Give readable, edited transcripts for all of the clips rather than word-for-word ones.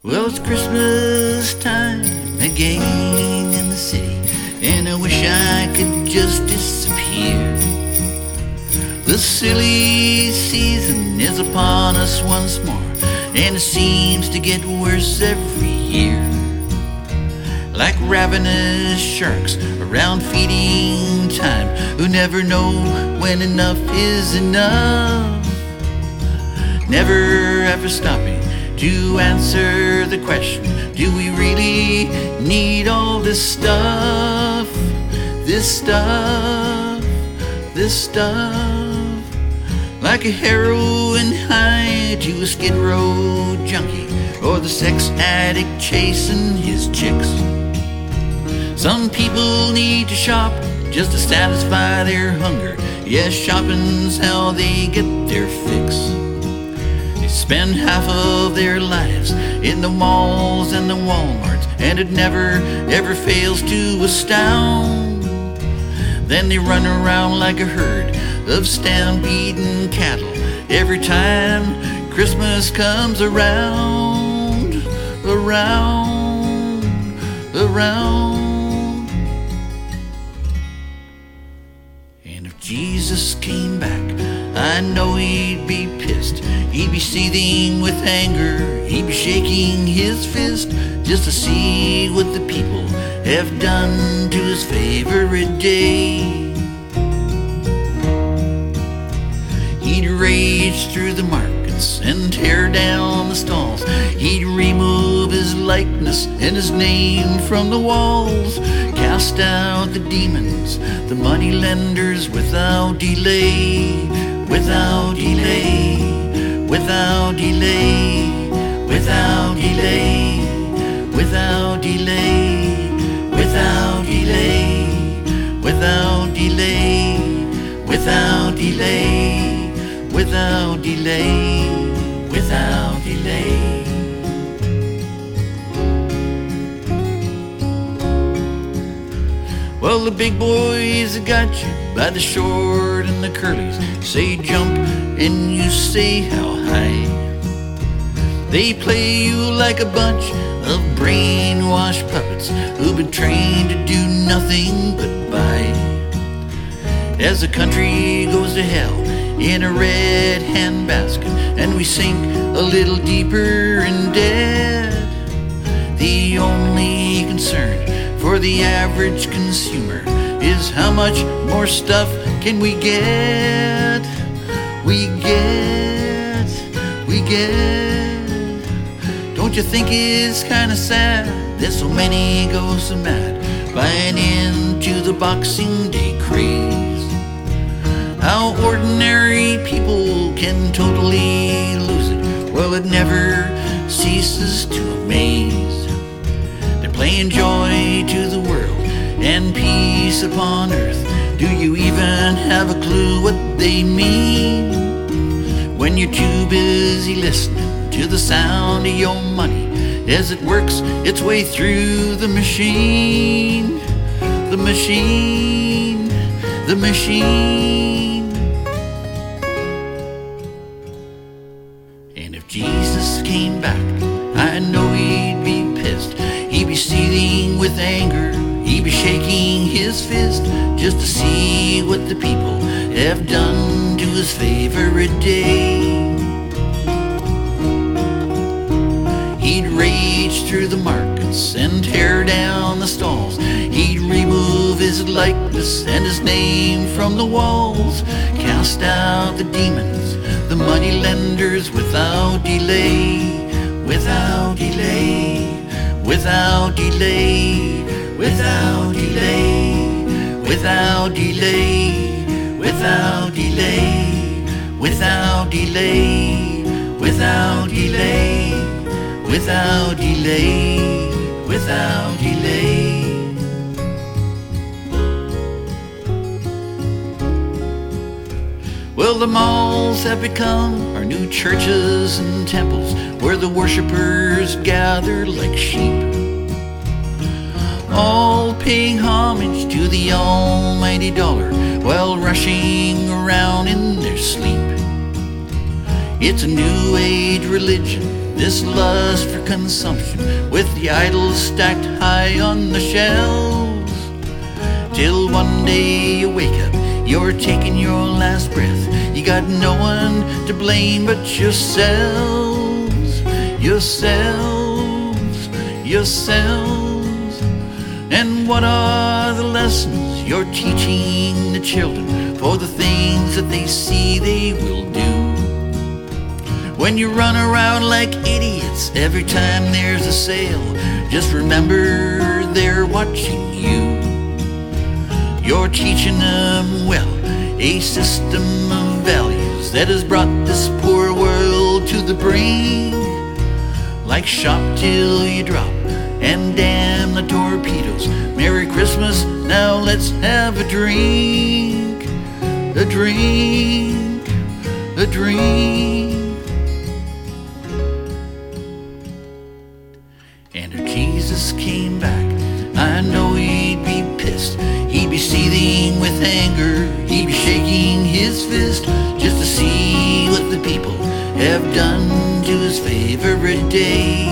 Well, it's Christmas time again in the city, and I wish I could just disappear. The silly season is upon us once more, and it seems to get worse every year. Like ravenous sharks around feeding time, who never know when enough is enough, never ever stopping to answer the question, do we really need all this stuff? This stuff, this stuff. Like a heroin high to a Skid Row junkie, or the sex addict chasing his chicks. Some people need to shop just to satisfy their hunger. Yes, shopping's how they get their fix. Spend half of their lives in the malls and the Walmarts, and it never ever fails to astound. Then they run around like a herd of stampeding cattle every time Christmas comes around, around, around. And if Jesus came back, I know he'd be pissed. He'd be seething with anger. He'd be shaking his fist just to see what the people have done to his favorite day. He'd rage through the markets and tear down the stalls. He'd remove his likeness and his name from the walls, cast out the demons, the money lenders without delay. Without delay, without delay, without delay, without delay, without delay, without delay, without delay, without delay, without delay. Well, the big boys got you by the short and the curlies. Say jump and you say how high. They play you like a bunch of brainwashed puppets who've been trained to do nothing but buy. As the country goes to hell in a red handbasket, and we sink a little deeper in debt, the only concern for the average consumer is how much more stuff can we get? We get. Don't you think it's kinda sad that so many go so mad buying into the Boxing Day craze? How ordinary people can totally lose it, well, it never ceases to amaze. They're playing joy to the world and peace upon earth. Do you even have a clue what they mean? When you're too busy listening to the sound of your money as it works its way through the machine, the machine, the machine. And if Jesus came back, I know he'd be pissed. He'd be seething with anger. He'd be shaking his fist just to see what the people have done to his favorite day. He'd rage through the markets and tear down the stalls. He'd remove his likeness and his name from the walls, cast out the demons, the money lenders without delay, without delay, without delay, without delay, without delay, without delay, without delay, without delay, without delay, without delay. Well, the malls have become our new churches and temples, where the worshipers gather like sheep, all paying homage to the almighty dollar while rushing around in their sleep. It's a new age religion this lust for consumption, with the idols stacked high on the shelves. Till one day you wake up, you're taking your last breath. You got no one to blame but yourselves, yourselves, yourselves. And what are the lessons you're teaching the children for the things that they see they will do? When you run around like idiots every time there's a sale, just remember they're watching you. You're teaching them, well, a system of values that has brought this poor world to the brink. Like shop till you drop, and damn the torpedoes. Merry Christmas, now let's have a drink, a drink, a drink. And if Jesus came back, I know he'd be pissed. He'd be seething with anger, he'd be shaking his fist, just to see what the people have done to his favorite day.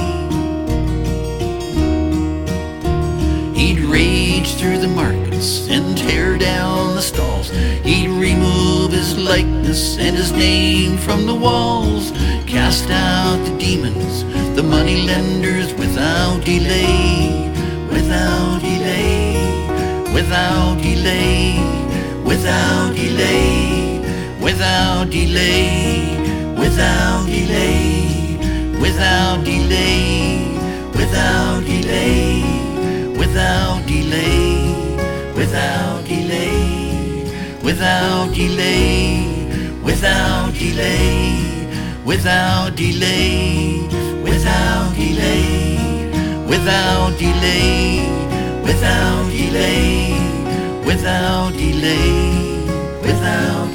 He'd rage through the markets and tear down the stalls. He'd remove his likeness and his name from the walls, cast out the demons, the money lenders without delay, without delay, without delay, without delay, without delay, without delay, without delay, without delay, without delay, without delay, without delay, without delay, without delay, without delay, without delay, without delay, without delay, without